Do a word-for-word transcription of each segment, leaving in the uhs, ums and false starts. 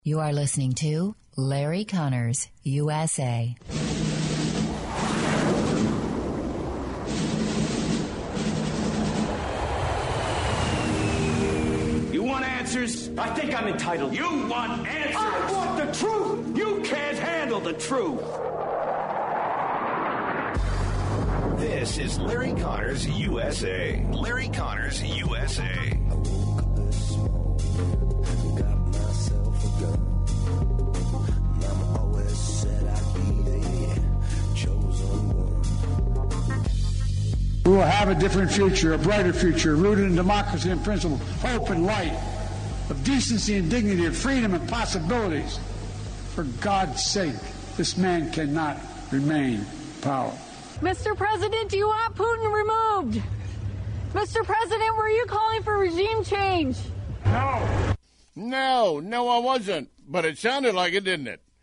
You are listening to Larry Connors, U S A. You want answers? I think I'm entitled. You want answers? I want the truth! You can't handle the truth. This is Larry Connors, U S A. Larry Connors, U S A. We will have a different future, a brighter future, rooted in democracy and principle, hope and light, of decency and dignity, of freedom and possibilities. For God's sake, this man cannot remain in power. Mister President, do you want Putin removed? Mister President, were you calling for regime change? No. No, no, I wasn't. But it sounded like it, didn't it?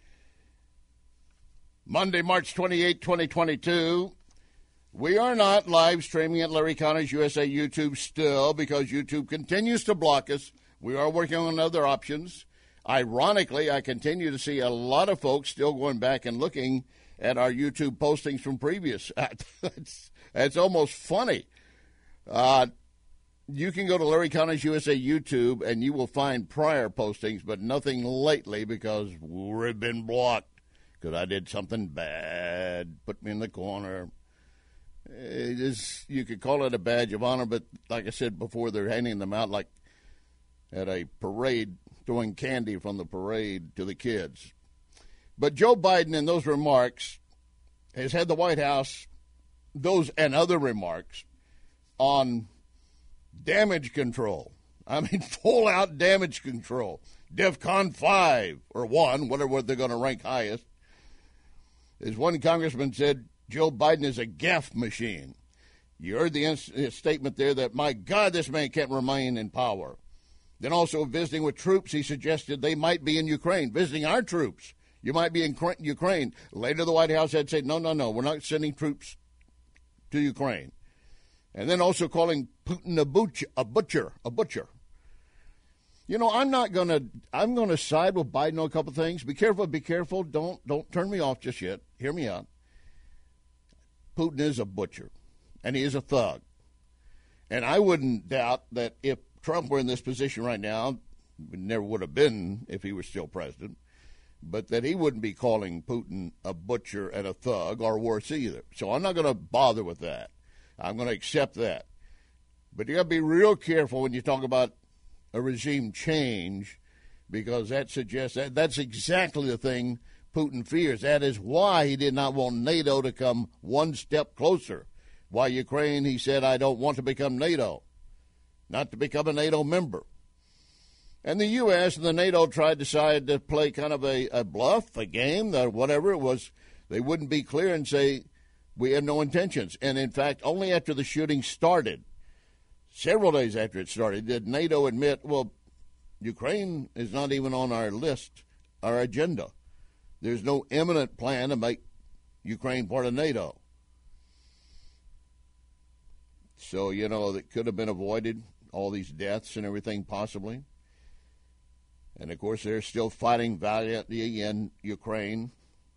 Monday, March twenty-eighth, twenty twenty-two. We are not live streaming at Larry Connors U S A YouTube still because YouTube continues to block us. We are working on other options. Ironically, I continue to see a lot of folks still going back and looking at our YouTube postings from previous. That's, that's almost funny. Uh, you can go to Larry Connors U S A YouTube and you will find prior postings, but nothing lately because we've been blocked because I did something bad, put me in the corner. It is, you could call it a badge of honor, but like I said before, they're handing them out like at a parade, throwing candy from the parade to the kids. But Joe Biden, in those remarks, has had the White House, those and other remarks, on damage control. I mean, full-out damage control. DEFCON five, or one, whatever they're going to rank highest. As one congressman said, Joe Biden is a gaffe machine. You heard the ins- statement there that, my God, this man can't remain in power. Then also visiting with troops, he suggested they might be in Ukraine, visiting our troops. You might be in Ukraine. Later, the White House had said, no, no, no, we're not sending troops to Ukraine. And then also calling Putin a butcher, a butcher, a butcher. You know, I'm not going to, I'm going to side with Biden on a couple things. Be careful, be careful. Don't, don't turn me off just yet. Hear me out. Putin is a butcher, and he is a thug. And I wouldn't doubt that if Trump were in this position right now, it never would have been if he were still president, but that he wouldn't be calling Putin a butcher and a thug or worse either. So I'm not going to bother with that. I'm going to accept that. But you got to be real careful when you talk about a regime change because that suggests that that's exactly the thing Putin fears. That is why he did not want NATO to come one step closer. Why Ukraine, he said, I don't want to become NATO, not to become a NATO member. And the U S and the NATO tried to decide to play kind of a, a bluff, a game, or whatever it was. They wouldn't be clear and say, we have no intentions. And, in fact, only after the shooting started, several days after it started, did NATO admit, well, Ukraine is not even on our list, our agenda. There's no imminent plan to make Ukraine part of NATO. So, you know, that could have been avoided, all these deaths and everything possibly. And, of course, they're still fighting valiantly in Ukraine.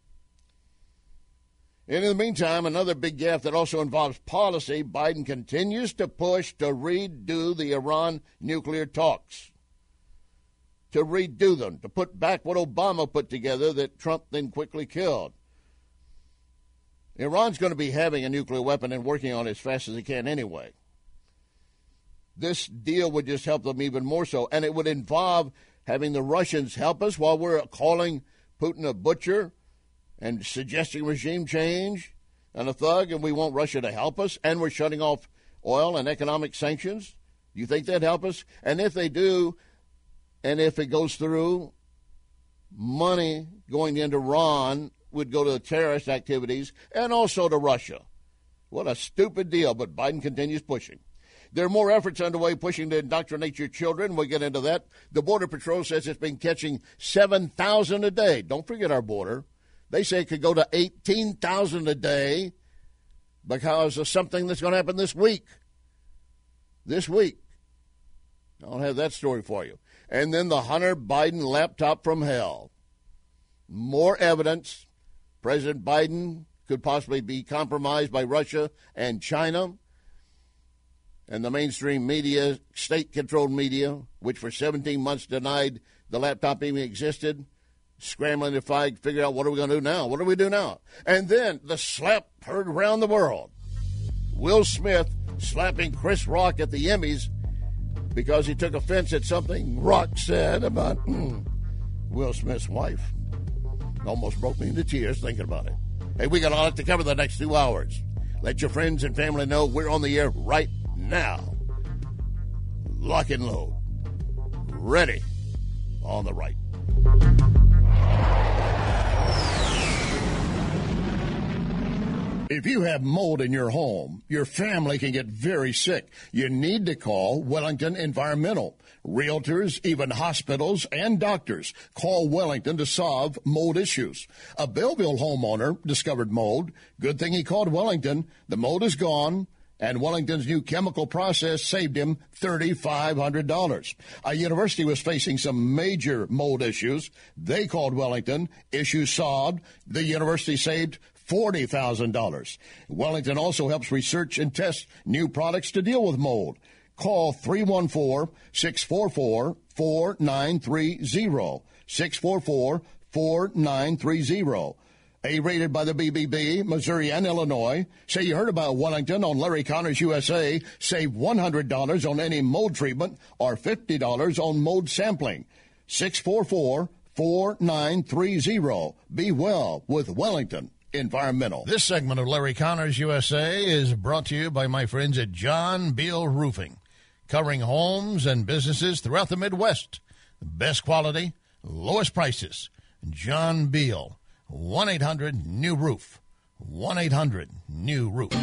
And in the meantime, another big gaffe that also involves policy, Biden continues to push to redo the Iran nuclear talks. To redo them, to put back what Obama put together that Trump then quickly killed. Iran's going to be having a nuclear weapon and working on it as fast as it can anyway. This deal would just help them even more so, and it would involve having the Russians help us while we're calling Putin a butcher and suggesting regime change and a thug, and we want Russia to help us, and we're shutting off oil and economic sanctions. Do you think that'd help us? And if they do, and if it goes through, money going into Iran would go to terrorist activities and also to Russia. What a stupid deal, but Biden continues pushing. There are more efforts underway pushing to indoctrinate your children. We'll get into that. The Border Patrol says it's been catching seven thousand a day. Don't forget our border. They say it could go to eighteen thousand a day because of something that's going to happen this week. This week. I'll have that story for you. And then the Hunter Biden laptop from hell. More evidence President Biden could possibly be compromised by Russia and China. And the mainstream media, state-controlled media, which for seventeen months denied the laptop even existed, scrambling to find, figure out what are we going to do now? What do we do now? And then the slap heard around the world. Will Smith slapping Chris Rock at the Emmys because he took offense at something Rock said about mm, Will Smith's wife. Almost broke me into tears thinking about it. Hey, we got a lot to cover the next two hours. Let your friends and family know we're on the air right now. Lock and load. Ready on the right. If you have mold in your home, your family can get very sick. You need to call Wellington Environmental. Realtors, even hospitals, and doctors call Wellington to solve mold issues. A Belleville homeowner discovered mold. Good thing he called Wellington. The mold is gone, and Wellington's new chemical process saved him three thousand five hundred dollars. A university was facing some major mold issues. They called Wellington. Issue solved. The university saved forty thousand dollars. Wellington also helps research and test new products to deal with mold. Call three one four, six four four, four nine three zero, six four four, four nine three zero. A-rated by the B B B, Missouri, and Illinois. Say you heard about Wellington on Larry Connors U S A. Save one hundred dollars on any mold treatment or fifty dollars on mold sampling. six four four, four nine three zero. Be well with Wellington Environmental. This segment of Larry Connors U S A is brought to you by my friends at John Beal Roofing, covering homes and businesses throughout the Midwest. Best quality, lowest prices. John Beal, one eight hundred new roof. one eight hundred new roof.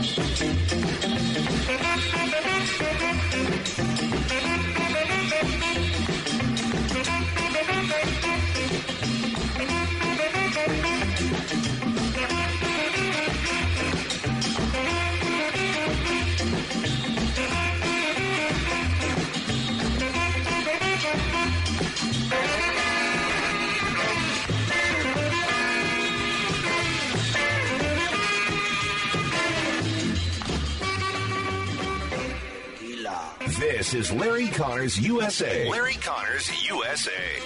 This is Larry Connors U S A. Larry Connors U S A.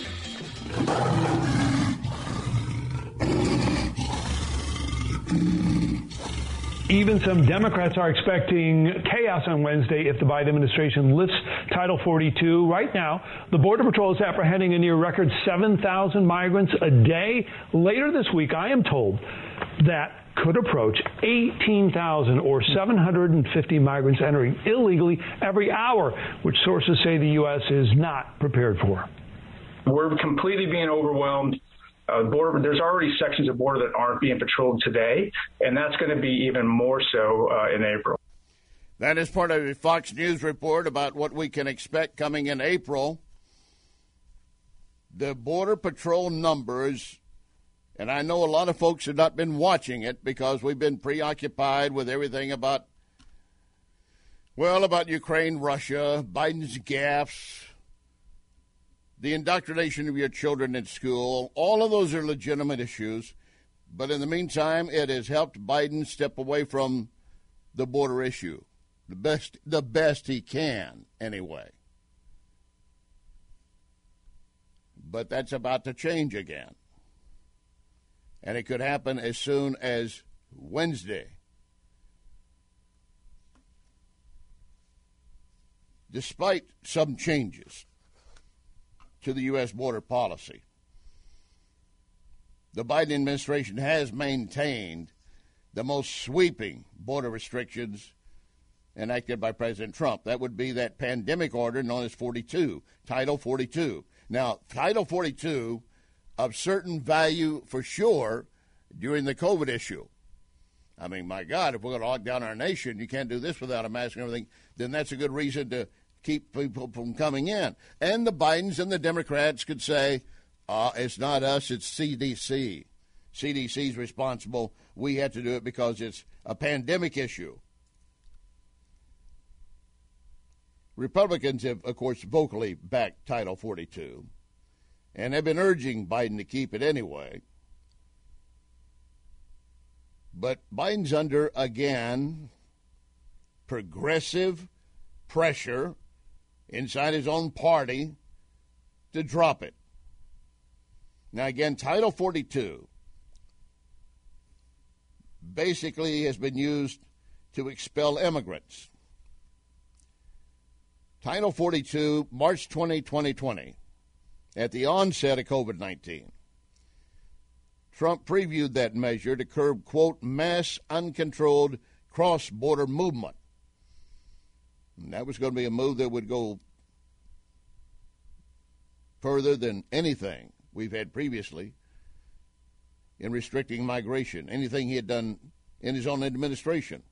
Even some Democrats are expecting chaos on Wednesday if the Biden administration lifts Title forty-two. Right now, the Border Patrol is apprehending a near record seven thousand migrants a day. Later this week, I am told that could approach eighteen thousand or seven hundred fifty migrants entering illegally every hour, which sources say the U S is not prepared for. We're completely being overwhelmed. Uh, border, there's already sections of border that aren't being patrolled today, and that's going to be even more so uh, in April. That is part of a Fox News report about what we can expect coming in April. The Border Patrol numbers, and I know a lot of folks have not been watching it because we've been preoccupied with everything about, well, about Ukraine, Russia, Biden's gaffes, the indoctrination of your children in school. All of those are legitimate issues. But in the meantime, it has helped Biden step away from the border issue. The best, the best he can, anyway. But that's about to change again. And it could happen as soon as Wednesday. Despite some changes to the U S border policy, the Biden administration has maintained the most sweeping border restrictions enacted by President Trump. That would be that pandemic order known as forty-two, Title forty-two. Now, Title forty-two, of certain value for sure during the COVID issue. I mean, my God, if we're going to lock down our nation, you can't do this without a mask and everything, then that's a good reason to keep people from coming in. And the Bidens and the Democrats could say, uh, it's not us, it's C D C. C D C's responsible. We have to do it because it's a pandemic issue. Republicans have, of course, vocally backed Title forty-two and have been urging Biden to keep it anyway. But Biden's under, again, progressive pressure inside his own party to drop it. Now, again, Title forty-two basically has been used to expel immigrants. Title forty-two, March twentieth, twenty twenty, at the onset of COVID nineteen. Trump previewed that measure to curb, quote, mass uncontrolled cross-border movement. And that was going to be a move that would go further than anything we've had previously in restricting migration, anything he had done in his own administration.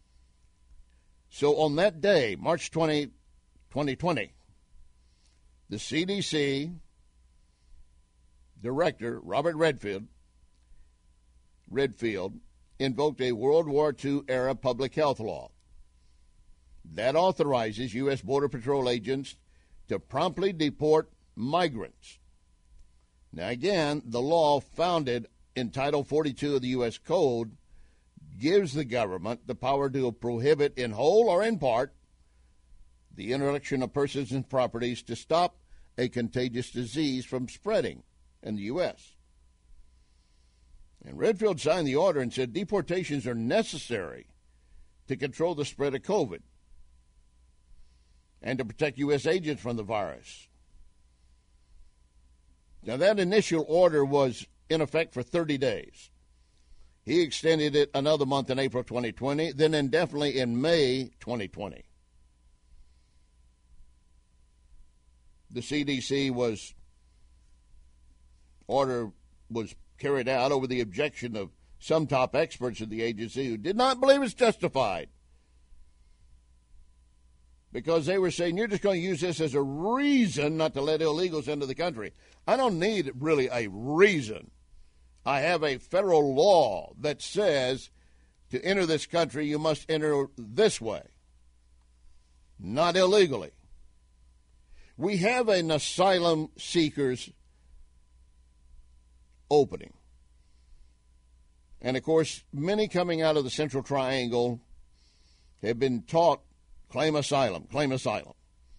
So on that day, March twentieth, twenty twenty, the C D C director, Robert Redfield, Redfield, invoked a World War Two era public health law that authorizes U S Border Patrol agents to promptly deport migrants. Now, again, the law founded in Title forty-two of the U S Code gives the government the power to prohibit in whole or in part the introduction of persons and properties to stop a contagious disease from spreading in the U S. And Redfield signed the order and said deportations are necessary to control the spread of COVID and to protect U S agents from the virus. Now, that initial order was in effect for thirty days. He extended it another month in April twenty twenty, then indefinitely in May twenty twenty. The C D C was order was carried out over the objection of some top experts of the agency who did not believe it's justified, because they were saying, you're just going to use this as a reason not to let illegals into the country. I don't need really a reason. I have a federal law that says to enter this country, you must enter this way, not illegally. We have an asylum seekers opening. And, of course, many coming out of the Central Triangle have been taught, claim asylum, claim asylum.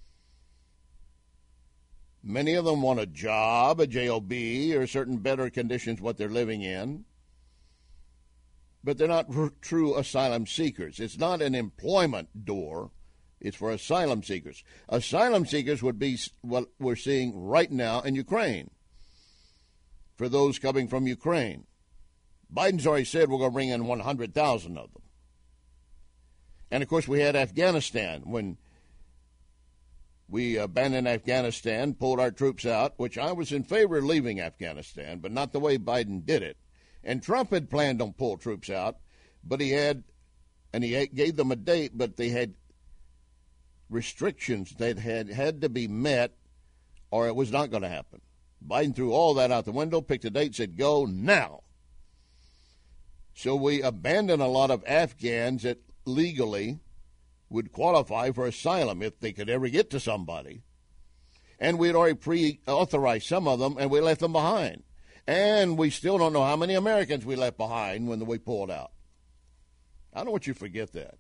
Many of them want a job, a job, or certain better conditions what they're living in. But they're not r- true asylum seekers. It's not an employment door. It's for asylum seekers. Asylum seekers would be what we're seeing right now in Ukraine. For those coming from Ukraine. Biden's already said we're going to bring in one hundred thousand of them. And, of course, we had Afghanistan. When we abandoned Afghanistan, pulled our troops out, which I was in favor of leaving Afghanistan, but not the way Biden did it. And Trump had planned on pull troops out, but he had, and he gave them a date, but they had restrictions that had, had to be met or it was not going to happen. Biden threw all that out the window, picked a date, said, go now. So we abandoned a lot of Afghans that legally would qualify for asylum if they could ever get to somebody. And we had already pre-authorized some of them, and we left them behind. And we still don't know how many Americans we left behind when we pulled out. I don't want you to forget that.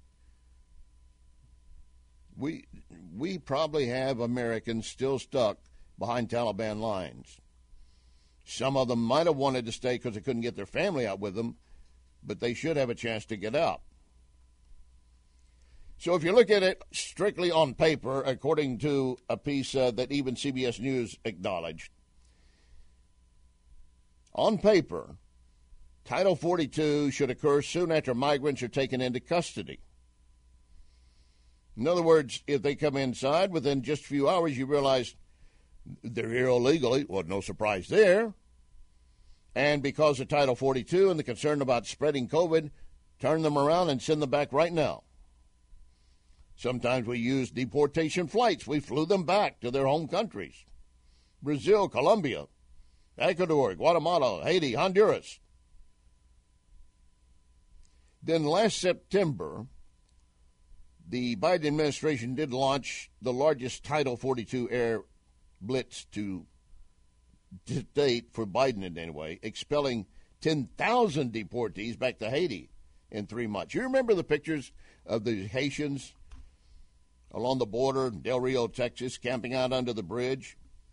We we probably have Americans still stuck behind Taliban lines. Some of them might have wanted to stay because they couldn't get their family out with them, but they should have a chance to get out. So if you look at it strictly on paper, according to a piece uh, that even C B S News acknowledged, on paper, Title forty-two should occur soon after migrants are taken into custody. In other words, if they come inside, within just a few hours you realize they're here illegally. Well, no surprise there. And because of Title forty-two and the concern about spreading COVID, turn them around and send them back right now. Sometimes we use deportation flights. We flew them back to their home countries. Brazil, Colombia, Ecuador, Guatemala, Haiti, Honduras. Then last September, the Biden administration did launch the largest Title forty-two air blitz to, to date for Biden anyway, expelling ten thousand deportees back to Haiti in three months. You remember the pictures of the Haitians along the border in Del Rio, Texas, camping out under the bridge?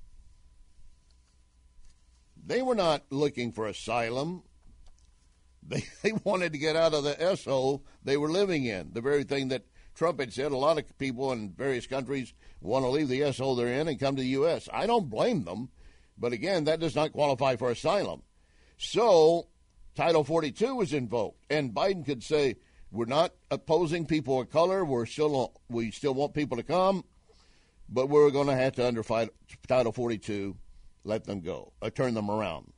They were not looking for asylum. They, they wanted to get out of the S O they were living in, the very thing that Trump had said. A lot of people in various countries want to leave the S O they're in and come to the U S. I don't blame them, but again, that does not qualify for asylum. So Title forty-two was invoked, and Biden could say, we're not opposing people of color, we're still, we still want people to come, but we're going to have to, under Title forty-two, let them go, or turn them around.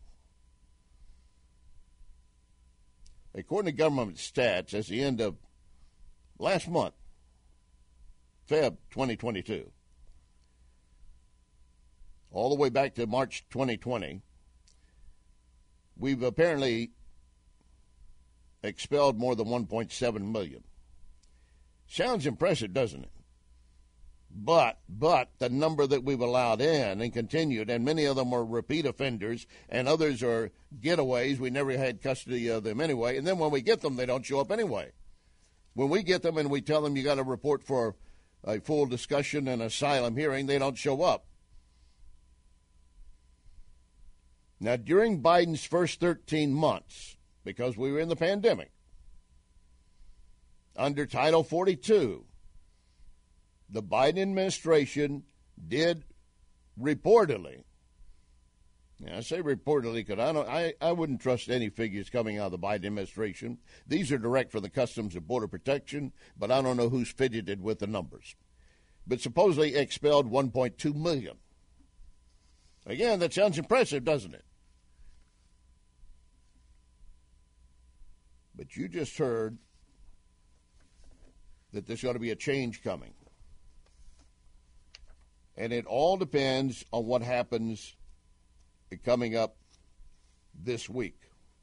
According to government stats, at the end of last month, February twenty twenty-two, all the way back to March twenty twenty, we've apparently expelled more than one point seven million. Sounds impressive, doesn't it? But, but the number that we've allowed in and continued, and many of them are repeat offenders, and others are getaways. We never had custody of them anyway. And then when we get them, they don't show up anyway. When we get them and we tell them you got to report for a full discussion and asylum hearing, they don't show up. Now, during Biden's first thirteen months, because we were in the pandemic, under Title forty-two, the Biden administration did reportedly, and I say reportedly because I, don't, I, I wouldn't trust any figures coming out of the Biden administration. These are direct from the Customs and Border Protection, but I don't know who's fidgeted with the numbers. But supposedly expelled one point two million. Again, that sounds impressive, doesn't it? But you just heard that there's going to be a change coming. And it all depends on what happens coming up this week.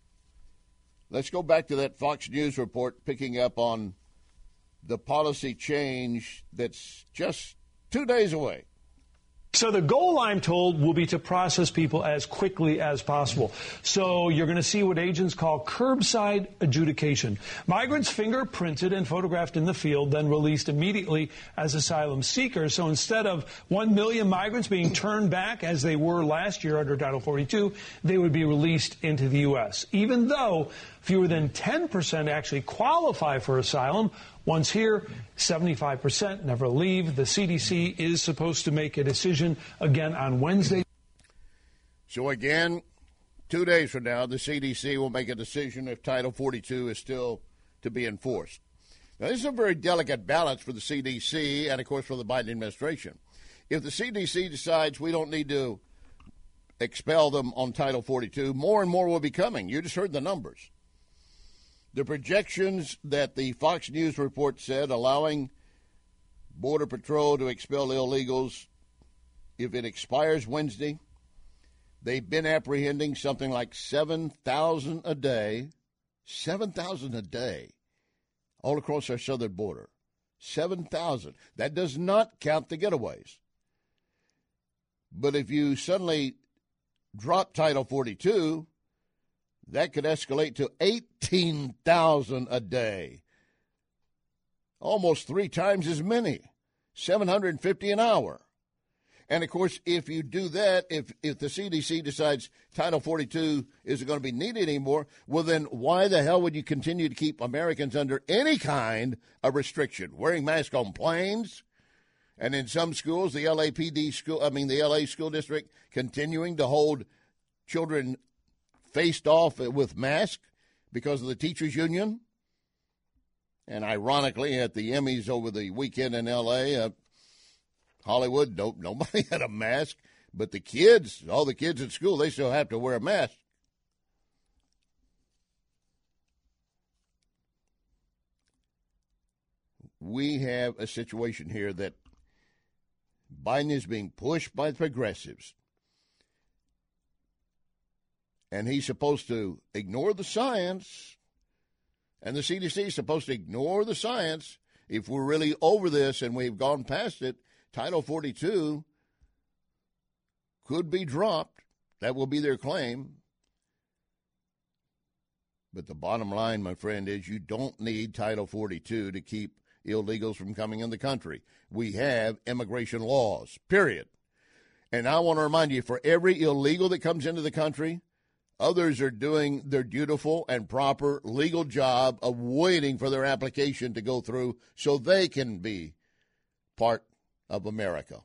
Let's go back to that Fox News report picking up on the policy change that's just two days away. So the goal, I'm told, will be to process people as quickly as possible. So you're going to see what agents call curbside adjudication. Migrants fingerprinted and photographed in the field, then released immediately as asylum seekers. So instead of one million migrants being turned back as they were last year under Title forty-two, they would be released into the U S. Even though fewer than ten percent actually qualify for asylum, once here, seventy-five percent never leave. The C D C is supposed to make a decision again on Wednesday. So again, two days from now, the C D C will make a decision if Title forty-two is still to be enforced. Now, this is a very delicate balance for the C D C and, of course, for the Biden administration. If the C D C decides we don't need to expel them on Title forty-two, more and more will be coming. You just heard the numbers. The projections that the Fox News report said allowing Border Patrol to expel illegals, if it expires Wednesday, they've been apprehending something like seven thousand a day, seven thousand a day, all across our southern border. seven thousand. That does not count the getaways. But if you suddenly drop Title forty-two, that could escalate to eighteen thousand a day. Almost three times as many, seven hundred fifty an hour. And, of course, if you do that, if, if the C D C decides Title forty-two isn't going to be needed anymore, well, then why the hell would you continue to keep Americans under any kind of restriction? Wearing masks on planes, and in some schools, the L A P D school, I mean the L A school district, continuing to hold children faced off with masks because of the teachers' union. And ironically, at the Emmys over the weekend in L A, uh, Hollywood, no, nobody had a mask, but the kids, all the kids at school, they still have to wear a mask. We have a situation here that Biden is being pushed by the progressives. And he's supposed to ignore the science, and the C D C is supposed to ignore the science if we're really over this and we've gone past it, Title forty-two could be dropped. That will be their claim. But the bottom line, my friend, is you don't need Title forty-two to keep illegals from coming in the country. We have immigration laws, period. And I want to remind you, for every illegal that comes into the country, others are doing their dutiful and proper legal job of waiting for their application to go through so they can be part of America.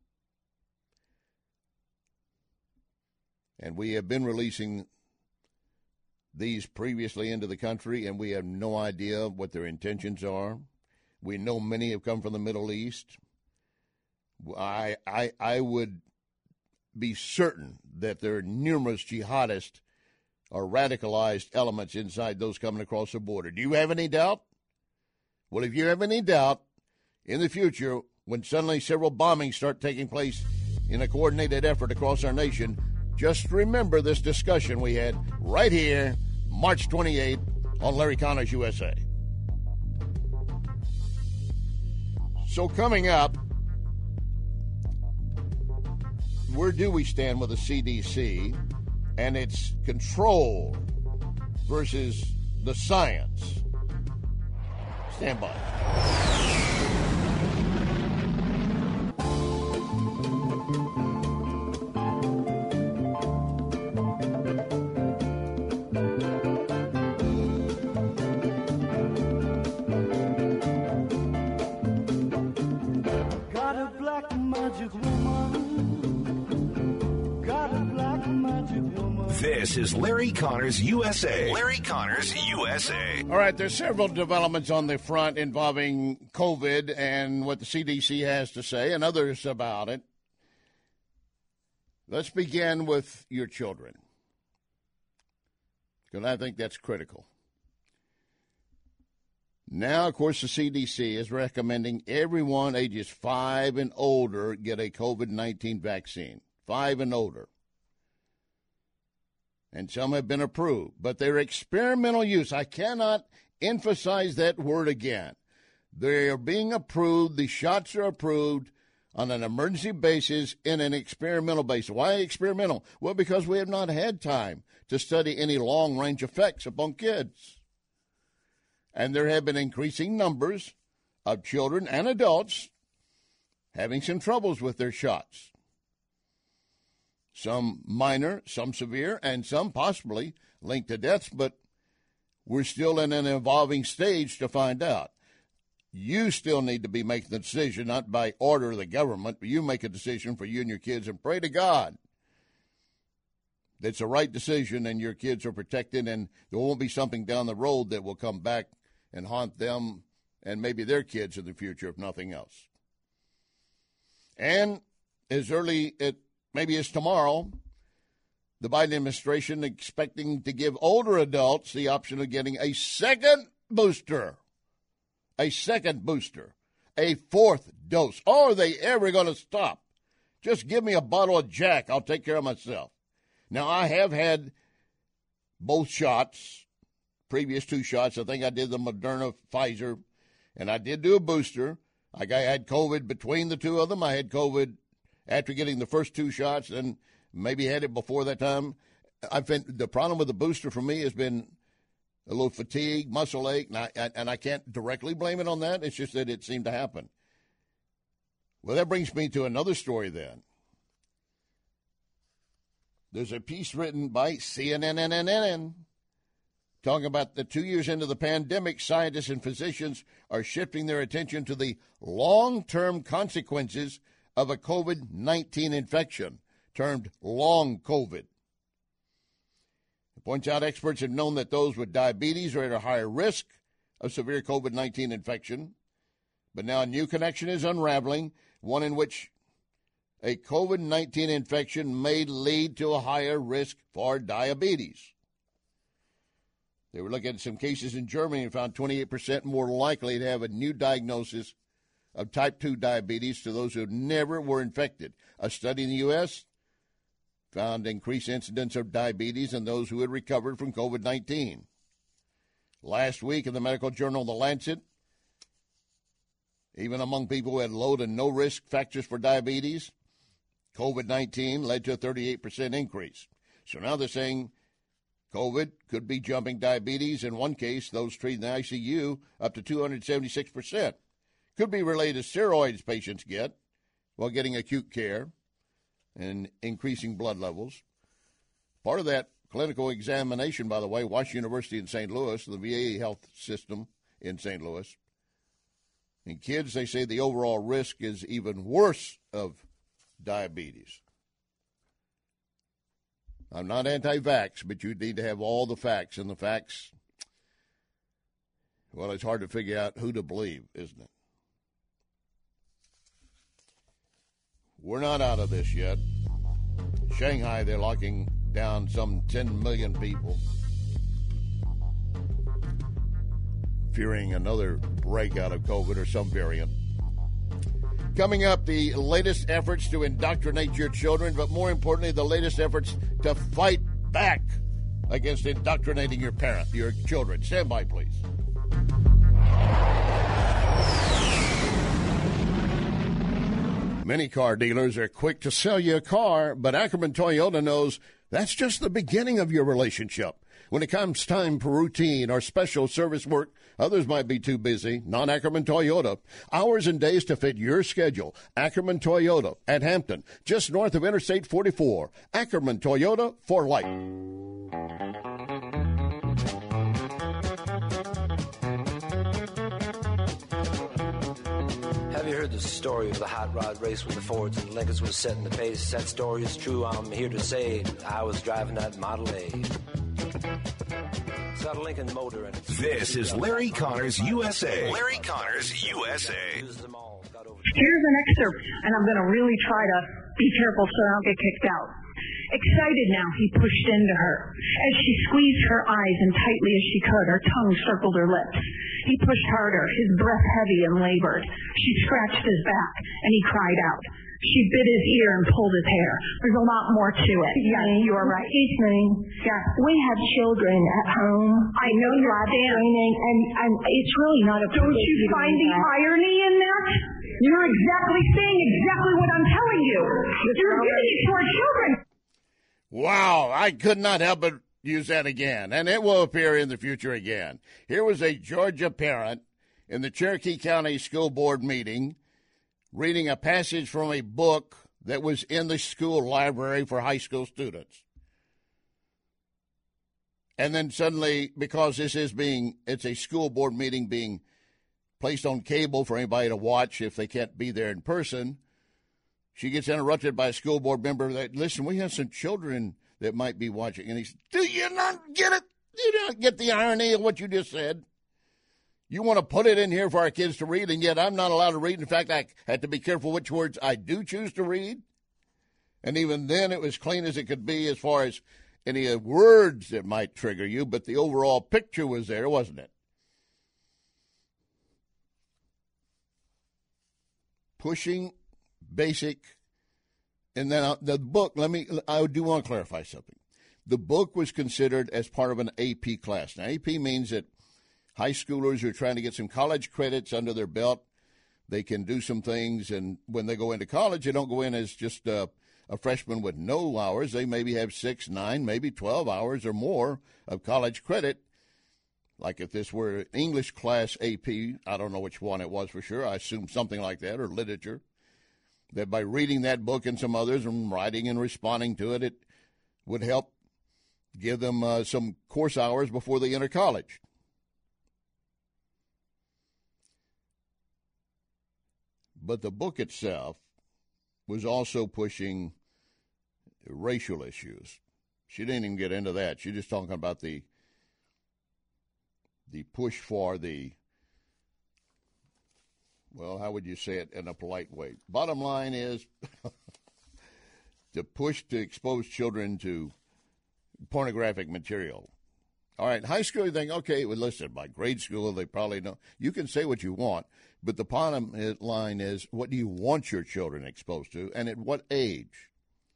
And we have been releasing these previously into the country, and we have no idea what their intentions are. We know many have come from the Middle East. I I I would be certain that there are numerous jihadists or radicalized elements inside those coming across the border. Do you have any doubt? Well, if you have any doubt, in the future, when suddenly several bombings start taking place in a coordinated effort across our nation, just remember this discussion we had right here, March twenty-eighth, on Larry Connors U S A. So coming up, where do we stand with the C D C and its control versus the science? Stand by. This is Larry Connors U S A. Larry Connors U S A. All right, there's several developments on the front involving COVID and what the C D C has to say and others about it. Let's begin with your children, because I think that's critical. Now, of course, the C D C is recommending everyone ages five and older get a COVID nineteen vaccine. Five and older. And some have been approved, but they're experimental use. I cannot emphasize that word again. They are being approved. The shots are approved on an emergency basis in an experimental basis. Why experimental? Well, because we have not had time to study any long-range effects upon kids. And there have been increasing numbers of children and adults having some troubles with their shots. Some minor, some severe, and some possibly linked to deaths, but we're still in an evolving stage to find out. You still need to be making the decision, not by order of the government, but you make a decision for you and your kids and pray to God that it's the right decision and your kids are protected and there won't be something down the road that will come back and haunt them and maybe their kids in the future, if nothing else. And as early as maybe as tomorrow, the Biden administration expecting to give older adults the option of getting a second booster. A second booster. A fourth dose. Are they ever going to stop? Just give me a bottle of Jack. I'll take care of myself. Now, I have had both shots, previous two shots. I think I did the Moderna, Pfizer, and I did do a booster. I had COVID between the two of them. I had COVID after getting the first two shots and maybe had it before that time. I've been, the problem with the booster for me has been a little fatigue, muscle ache, and I, and I can't directly blame it on that. It's just that it seemed to happen. Well, that brings me to another story then. There's a piece written by C N N talking about the two years into the pandemic, scientists and physicians are shifting their attention to the long-term consequences of a COVID nineteen infection, termed long COVID. It points out experts have known that those with diabetes are at a higher risk of severe COVID nineteen infection, but now a new connection is unraveling, one in which a COVID nineteen infection may lead to a higher risk for diabetes. They were looking at some cases in Germany and found twenty-eight percent more likely to have a new diagnosis of type two diabetes to those who never were infected. A study in the U S found increased incidence of diabetes in those who had recovered from COVID nineteen. Last week in the medical journal The Lancet, Even among people who had low to no risk factors for diabetes, COVID nineteen led to a thirty-eight percent increase. So now they're saying COVID could be jumping diabetes. In one case, those treated in the I C U up to two hundred seventy-six percent. Could be related to steroids patients get while getting acute care and increasing blood levels. Part of that clinical examination, by the way, Washington University in Saint Louis, the V A health system in Saint Louis. In kids, they say the overall risk is even worse of diabetes. I'm not anti-vax, but you need to have all the facts. And the facts, well, it's hard to figure out who to believe, isn't it? We're not out of this yet. Shanghai, they're locking down some ten million people, fearing another breakout of COVID or some variant. Coming up, the latest efforts to indoctrinate your children, but more importantly, the latest efforts to fight back against indoctrinating your parent, your children. Stand by, please. Many car dealers are quick to sell you a car, but Ackerman Toyota knows that's just the beginning of your relationship. When it comes time for routine or special service work, others might be too busy. Not Ackerman Toyota. Hours and days to fit your schedule. Ackerman Toyota at Hampton, just north of Interstate forty-four. Ackerman Toyota for life. Have you heard the story of the hot rod race when the Fords and Lincolns was setting the pace? That story is true, I'm here to say. I was driving that Model A. It's got a Lincoln motor in it. This is Larry Connors U S A. Larry Connors U S A. Here's an excerpt, and I'm going to really try to be careful so I don't get kicked out. Excited now, he pushed into her. As she squeezed her eyes and tightly as she could, her tongue circled her lips. He pushed harder, his breath heavy and labored. She scratched his back, and he cried out. She bit his ear and pulled his hair. There's a lot more to it. Yes, you are right. Excuse me. Yes. We have children at home. I know you understand. And, and it's really not a Don't you find the irony in that? You're exactly saying exactly what I'm telling you. You're giving it to our children. Wow, I could not help but use that again, and it will appear in the future again. Here was a Georgia parent in the Cherokee County School Board meeting reading a passage from a book that was in the school library for high school students. And then suddenly, because this is being, it's a school board meeting being placed on cable for anybody to watch if they can't be there in person, she gets interrupted by a school board member that, listen, we have some children that might be watching. And he says, do you not get it? Do you not get the irony of what you just said? You want to put it in here for our kids to read, and yet I'm not allowed to read. In fact, I had to be careful which words I do choose to read. And even then, it was clean as it could be as far as any words that might trigger you, but the overall picture was there, wasn't it? Pushing basic, and then the book, let me, I do want to clarify something. The book was considered as part of an A P class. Now, A P means that high schoolers who are trying to get some college credits under their belt, they can do some things, and when they go into college, they don't go in as just a, a freshman with no hours. They maybe have six, nine, maybe twelve hours or more of college credit. Like if this were an English class A P, I don't know which one it was for sure. I assume something like that, or literature, that by reading that book and some others and writing and responding to it, it would help give them uh, some course hours before they enter college. But the book itself was also pushing racial issues. She didn't even get into that. She's just talking about the the push for the, well, how would you say it in a polite way? Bottom line is the push to expose children to pornographic material. All right, high school, you think, okay, well, listen, by grade school, they probably know. You can say what you want, but the bottom line is, what do you want your children exposed to, and at what age?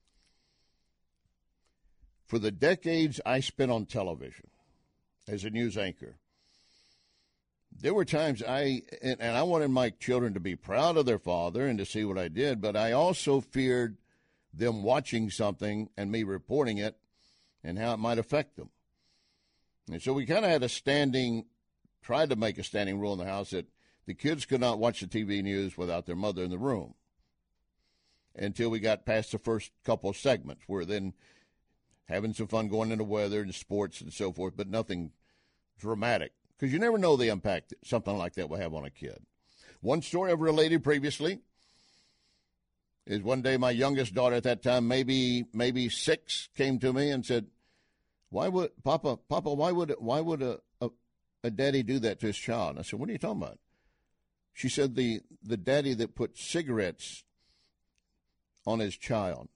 For the decades I spent on television as a news anchor, there were times I, and, and I wanted my children to be proud of their father and to see what I did, but I also feared them watching something and me reporting it and how it might affect them. And so we kind of had a standing, tried to make a standing rule in the house that the kids could not watch the T V news without their mother in the room until we got past the first couple of segments. We're then having some fun going into weather and sports and so forth, but nothing dramatic, because you never know the impact that something like that will have on a kid. One story I've related previously is one day my youngest daughter at that time, maybe maybe six, came to me and said, "Why would Papa, Papa, why would why would a, a, a daddy do that to his child?" And I said, "What are you talking about?" She said, the, the daddy that put cigarettes on his child.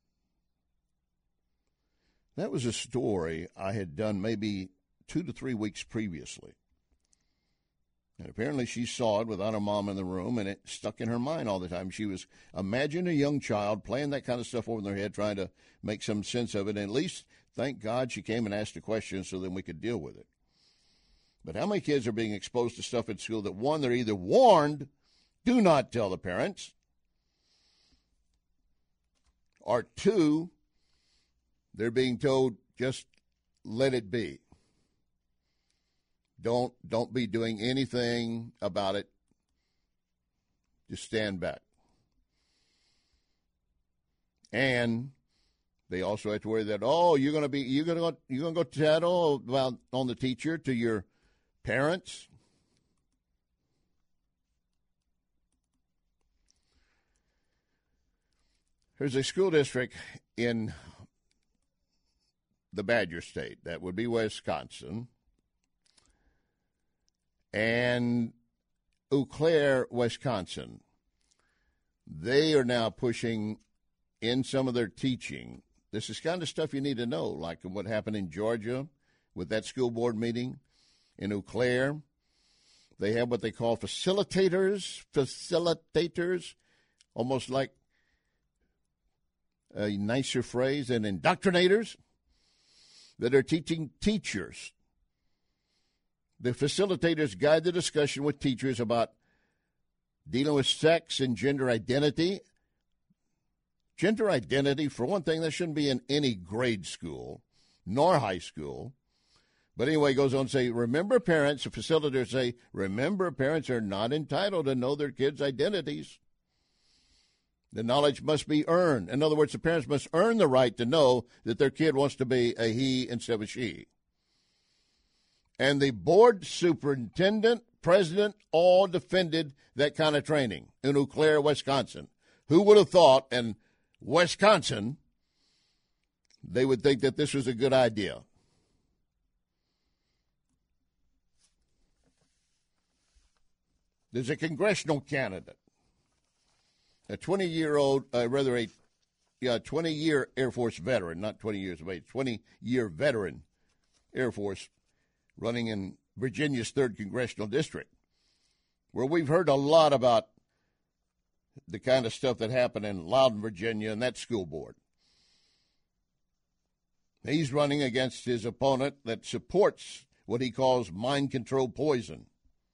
That was a story I had done maybe two to three weeks previously. And apparently she saw it without her mom in the room, and it stuck in her mind all the time. She was, imagine a young child playing that kind of stuff over their head, trying to make some sense of it. And at least, thank God, she came and asked a question so then we could deal with it. But how many kids are being exposed to stuff at school that, one, they're either warned, do not tell the parents, or two, they're being told, just let it be. Don't don't be doing anything about it. Just stand back. And they also have to worry that, oh, you're gonna be you're gonna go you're gonna go tattle about on the teacher to your parents. There's a school district in the Badger State, that would be Wisconsin, and Eau Claire, Wisconsin. They are now pushing in some of their teaching. This is kind of stuff you need to know, like what happened in Georgia with that school board meeting in Eau Claire. They have what they call facilitators, facilitators, almost like a nicer phrase than indoctrinators, that are teaching teachers. The facilitators guide the discussion with teachers about dealing with sex and gender identity. Gender identity, for one thing, that shouldn't be in any grade school, nor high school. But anyway, it goes on to say, remember parents, the facilitators say, remember parents are not entitled to know their kids' identities. The knowledge must be earned. In other words, the parents must earn the right to know that their kid wants to be a he instead of a she. And the board superintendent, president, all defended that kind of training in Eau Claire, Wisconsin. Who would have thought in Wisconsin they would think that this was a good idea? There's a congressional candidate, a twenty-year-old, uh, rather a yeah, twenty-year Air Force veteran, not twenty years of age, twenty-year veteran Air Force running in Virginia's third Congressional District, where we've heard a lot about the kind of stuff that happened in Loudon, Virginia, and that school board. He's running against his opponent that supports what he calls mind control poison.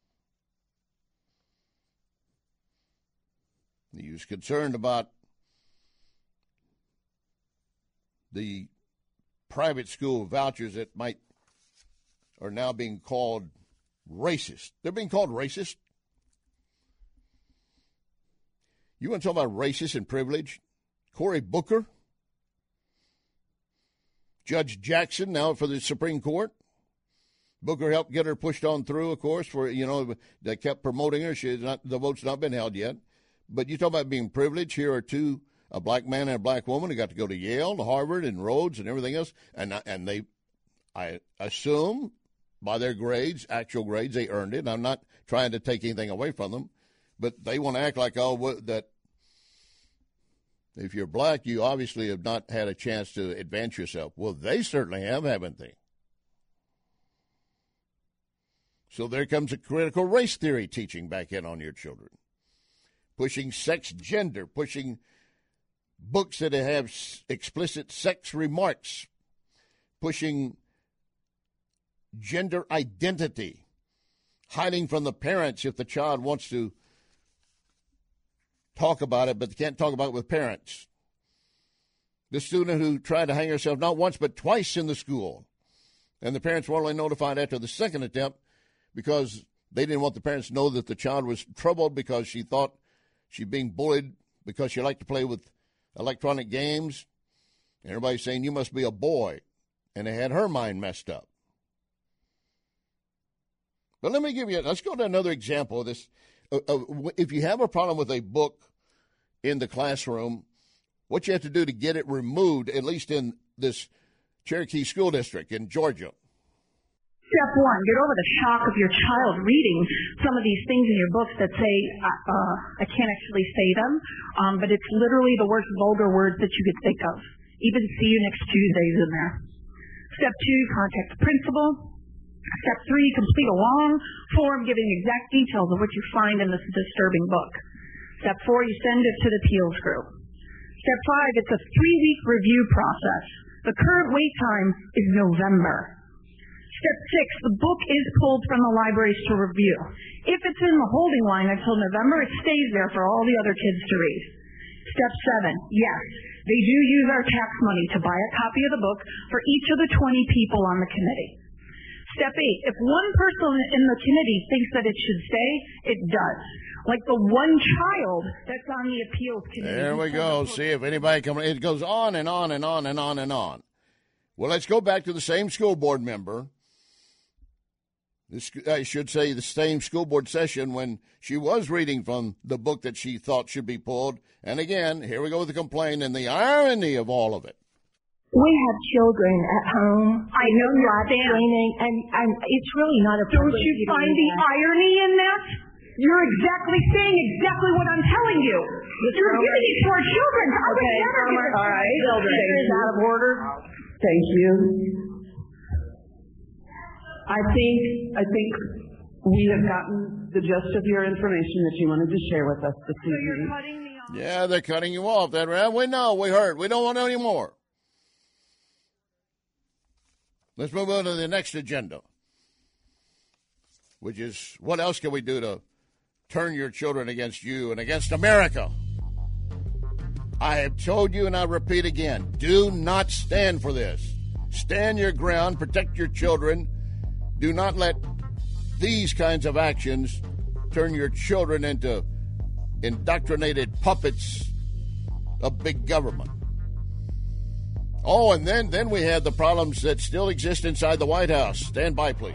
He was concerned about the private school vouchers that might are now being called racist. They're being called racist. You want to talk about racist and privilege? Cory Booker, Judge Jackson, now for the Supreme Court. Booker helped get her pushed on through, of course, for, you know, they kept promoting her. She's not, the vote's not been held yet. But you talk about being privileged. Here are two, a black man and a black woman who got to go to Yale, to Harvard, and Rhodes, and everything else. And and they, I assume, by their grades, actual grades, they earned it. And I'm not trying to take anything away from them, but they want to act like, oh, that if you're black, you obviously have not had a chance to advance yourself. Well, they certainly have, haven't they? So there comes a critical race theory teaching back in on your children. Pushing sex gender, pushing books that have explicit sex remarks, pushing gender identity, hiding from the parents if the child wants to talk about it, but they can't talk about it with parents. The student who tried to hang herself not once but twice in the school, and the parents were only notified after the second attempt because they didn't want the parents to know that the child was troubled because she thought she'd being bullied because she liked to play with electronic games. And everybody's saying, you must be a boy. And they had her mind messed up. But let me give you, let's go to another example of this. Uh, uh, if you have a problem with a book in the classroom, what you have to do to get it removed, at least in this Cherokee School District in Georgia. Step one, get over the shock of your child reading some of these things in your books that say, uh, I can't actually say them, um, but it's literally the worst vulgar words that you could think of. Even see you next Tuesday's in there. Step two, contact the principal. Step three, complete a long form giving exact details of what you find in this disturbing book. Step four, you send it to the appeals group. Step five, it's a three-week review process. The current wait time is November. Step six, the book is pulled from the libraries to review. If it's in the holding line until November, it stays there for all the other kids to read. Step seven, yes, they do use our tax money to buy a copy of the book for each of the twenty people on the committee. Step eight, if one person in the committee thinks that it should stay, it does. Like the one child that's on the appeals committee. There we go. See if anybody comes. It goes on and on and on and on and on. Well, let's go back to the same school board member. This, I should say the same school board session when she was reading from the book that she thought should be pulled. And again, here we go with the complaint and the irony of all of it. We have children at home. I know live streaming, and, and it's really not a. Don't you find the irony in that? You're exactly saying exactly what I'm telling you. You're giving it to our children. I would Okay, never Irma, give it all to right. our children. This is out of order. Thank you. I think I think we have gotten the gist of your information that you wanted to share with us this So you're evening. cutting me off. Yeah, they're cutting you off. That right? We know. We heard. We don't want any more. Let's move on to the next agenda, which is what else can we do to turn your children against you and against America? I have told you and I repeat again, do not stand for this. Stand your ground, protect your children. Do not let these kinds of actions turn your children into indoctrinated puppets of big government. Oh, and then, then we have the problems that still exist inside the White House. Stand by, please.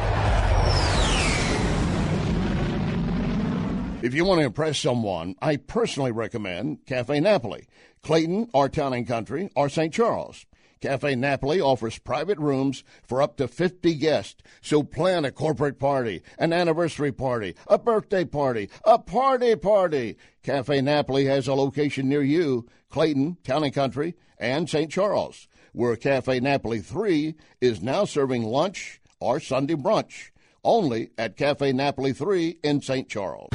If you want to impress someone, I personally recommend Cafe Napoli, Clayton, or Town and Country, or Saint Charles. Cafe Napoli offers private rooms for up to fifty guests. So plan a corporate party, an anniversary party, a birthday party, a party party. Cafe Napoli has a location near you, Clayton, Town and Country, and Saint Charles, where Cafe Napoli three is now serving lunch or Sunday brunch, only at Cafe Napoli three in Saint Charles.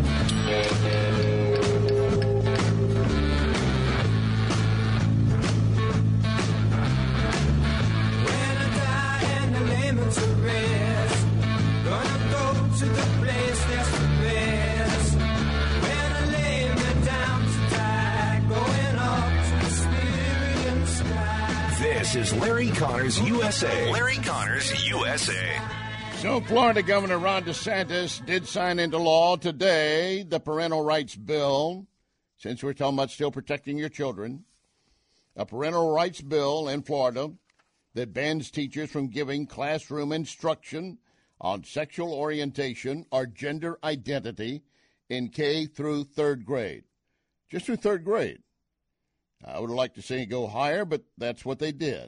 This is Larry Connors U S A. Larry Connors U S A. So Florida Governor Ron DeSantis did sign into law today the parental rights bill, since we're talking about still protecting your children, a parental rights bill in Florida that bans teachers from giving classroom instruction on sexual orientation or gender identity in K through third grade. Just through third grade. I would like to see it go higher, but that's what they did.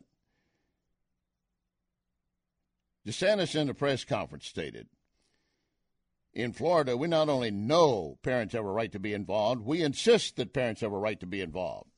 DeSantis in a press conference stated, in Florida, we not only know parents have a right to be involved, we insist that parents have a right to be involved.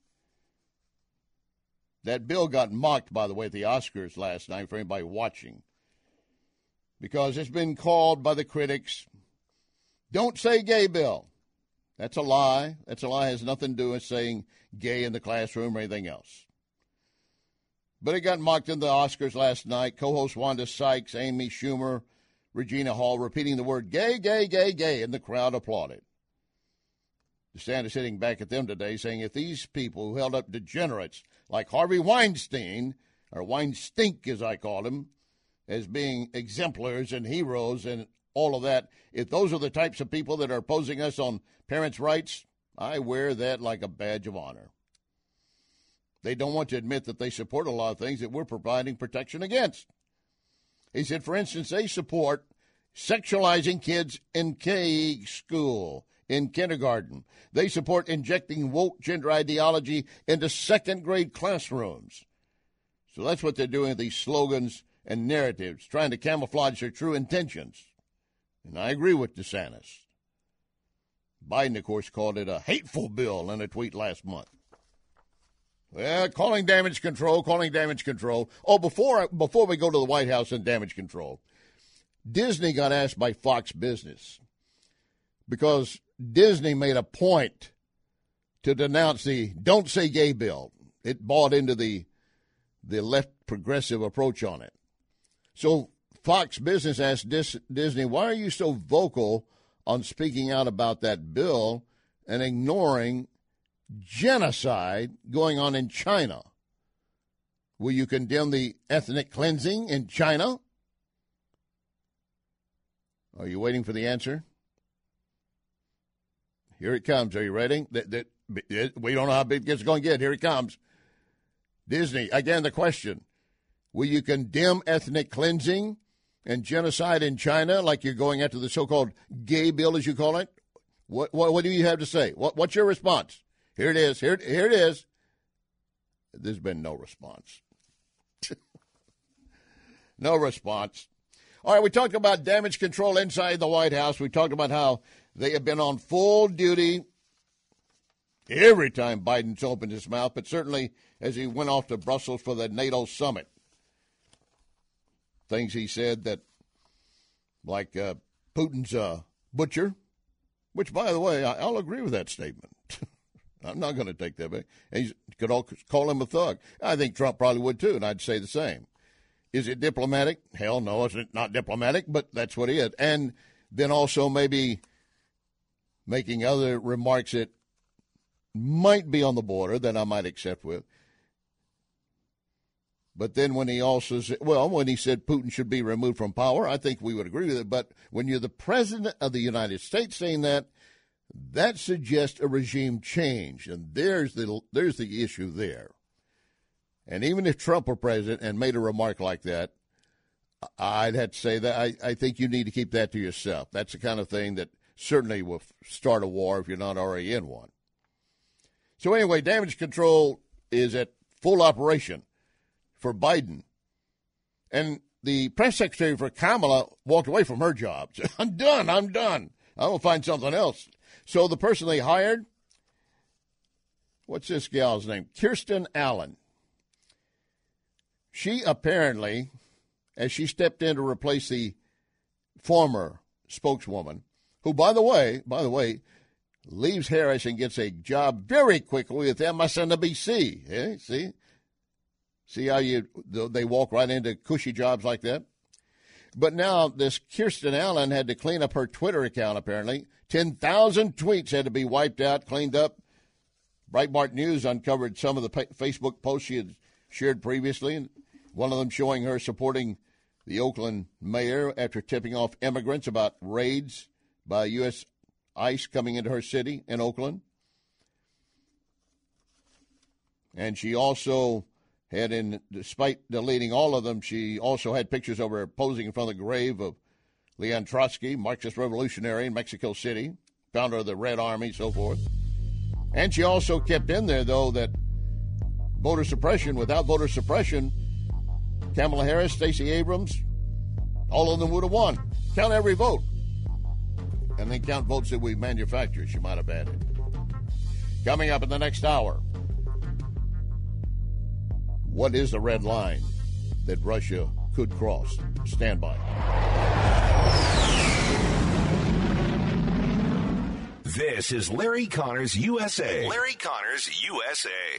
That bill got mocked, by the way, at the Oscars last night for anybody watching, because it's been called by the critics, don't say gay bill. That's a lie. That's a lie. It has nothing to do with saying gay in the classroom or anything else. But it got mocked in the Oscars last night. Co-host Wanda Sykes, Amy Schumer, Regina Hall repeating the word gay, gay, gay, gay, and the crowd applauded. DeSantis sitting back at them today saying if these people who held up degenerates like Harvey Weinstein, or Weinstink as I call him, as being exemplars and heroes and all of that, if those are the types of people that are opposing us on parents' rights, I wear that like a badge of honor. They don't want to admit that they support a lot of things that we're providing protection against. He said, for instance, they support sexualizing kids in K school, in kindergarten. They support injecting woke gender ideology into second-grade classrooms. So that's what they're doing with these slogans and narratives, trying to camouflage their true intentions. And I agree with DeSantis. Biden, of course, called it a hateful bill in a tweet last month. Well, calling damage control, calling damage control. Oh, before before we go to the White House and damage control, Disney got asked by Fox Business because Disney made a point to denounce the Don't Say Gay bill. It bought into the the left progressive approach on it. So Fox Business asked Dis- Disney, why are you so vocal on speaking out about that bill and ignoring genocide going on in China? Will you condemn the ethnic cleansing in China? Are you waiting for the answer? Here it comes. Are you ready? That, that, we don't know how big it's going to get. Here it comes. Disney, again, the question. Will you condemn ethnic cleansing and genocide in China like you're going after the so-called gay bill, as you call it? What what, what do you have to say? What, what's your response? Here it is. Here, here it is. There's been no response. No response. All right, we talked about damage control inside the White House. We talked about how they have been on full duty every time Biden's opened his mouth, but certainly as he went off to Brussels for the NATO summit. Things he said that, like uh, Putin's a butcher, which, by the way, I, I'll agree with that statement. I'm not going to take that back. He could all call him a thug. I think Trump probably would, too, and I'd say the same. Is it diplomatic? Hell no, it's not diplomatic, but that's what he is. And then also maybe making other remarks that might be on the border that I might accept with. But then when he also said, well, when he said Putin should be removed from power, I think we would agree with it. But when you're the president of the United States saying that, that suggests a regime change. And there's the there's the issue there. And even if Trump were president and made a remark like that, I'd have to say that I, I think you need to keep that to yourself. That's the kind of thing that certainly will start a war if you're not already in one. So anyway, damage control is at full operation for Biden. And the press secretary for Kamala walked away from her job. I'm done. I'm done. I will find something else. So the person they hired, what's this gal's name? Kirsten Allen. She apparently, as she stepped in to replace the former spokeswoman, who, by the way, by the way, leaves Harris and gets a job very quickly with M S N B C. Yeah, see? See how you they walk right into cushy jobs like that? But now this Kirsten Allen had to clean up her Twitter account, apparently. ten thousand tweets had to be wiped out, cleaned up. Breitbart News uncovered some of the Facebook posts she had shared previously, one of them showing her supporting the Oakland mayor after tipping off immigrants about raids by U S ICE coming into her city in Oakland. And she also had, in despite deleting all of them, she also had pictures of her posing in front of the grave of Leon Trotsky, Marxist revolutionary in Mexico City, founder of the Red Army, so forth. And she also kept in there, though, that voter suppression, without voter suppression, Kamala Harris, Stacey Abrams, all of them would have won. Count every vote. And then count votes that we manufacture, she might have added. Coming up in the next hour, what is the red line that Russia could cross? Stand by. This is Larry Connors U S A. Larry Connors U S A.